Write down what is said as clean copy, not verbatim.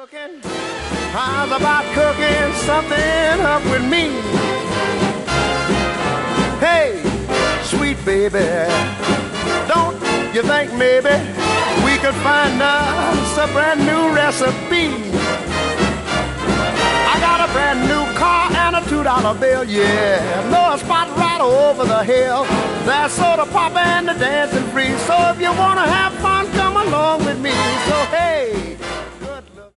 How's about cooking something up with me? Hey, sweet baby, don't you think maybe we could find us a brand new recipe? I got a brand new car and a $2 bill, yeah. Know a spot right over the hill. That's soda pop and the dancing free. So if you wanna have fun, come along with me. So hey,